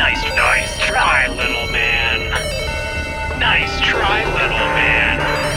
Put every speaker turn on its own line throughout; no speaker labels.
Nice try, little man. Nice try, little man.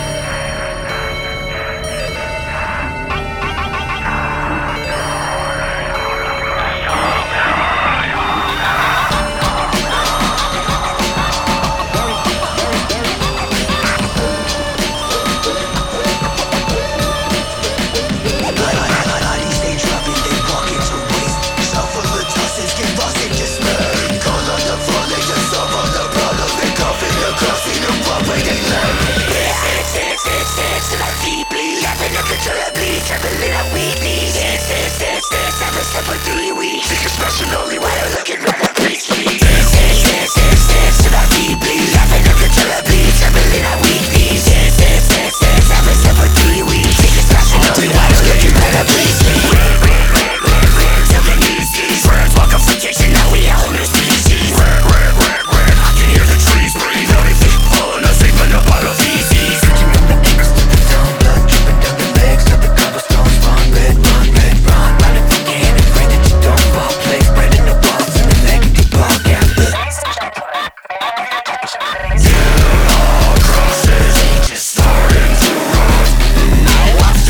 Every step of 3 weeks, think it's special only while you're looking right at me. To that deeply, laughing until it bleeds, every little weakness. Every step of 3 weeks, think it's special only while you're looking right at me. Till the knees, these words walk up suggestion that we own this species. I can hear the trees breathe, everything falling asleep in a bottle of feces. Blood dripping down the legs of the cobblestones. Run, red, run, run it again and pray that you don't fall. Play spreading the balls in the negative ball gap. All crosses, just starting to run. Now I've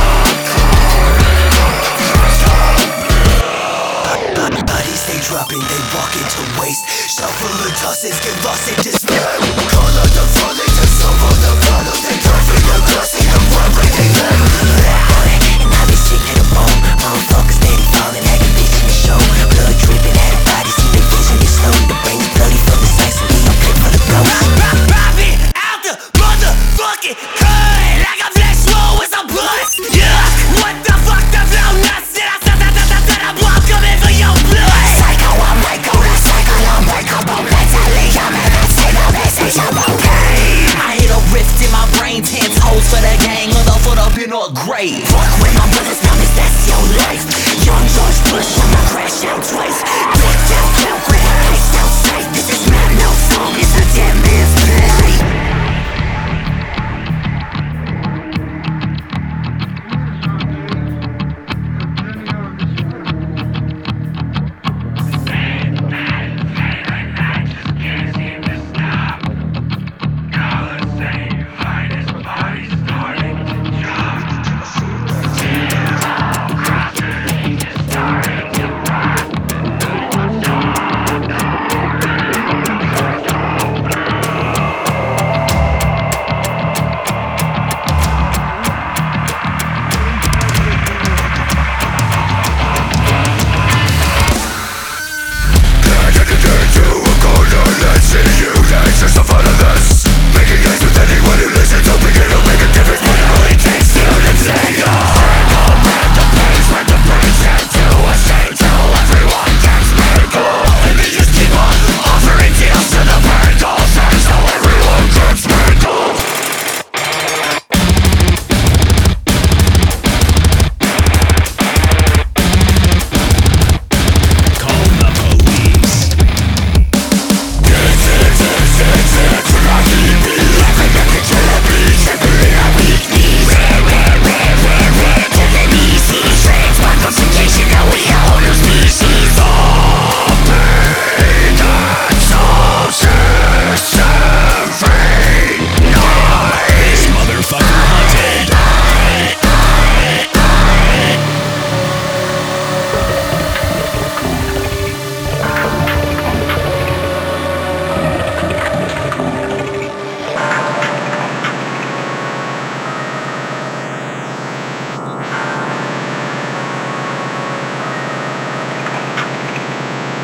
stopped. Bodies they dropping, they walk into waste. Shuffle the tosses, get lost in despair. Call on the falling to solve all the bottles. They driving across the runway they left. And I be sick to the bone. Motherfuckers steady falling, acting bitch in the show. Blood dripping out of bodies, see the vision is slow. The brain's bloody from the sights, and we don't play for the ghost. Popping out the motherfucking hood like a flash roll with some bust. Yeah, what the fuck, the flow nuts. I'm coming for your blood. Psycho, I'm Michael, that's psycho, I'm Michael. Mentally, I'm in a single message, I'm okay. I hit a rift in my brain, 10 toes for the gang, other foot up in a grave. Fuck with my brothers, numbers, that's your life. Young George Bush, I'ma crash out twice. Big death, count, grab, iced outside. This is not no song, it's a damn man's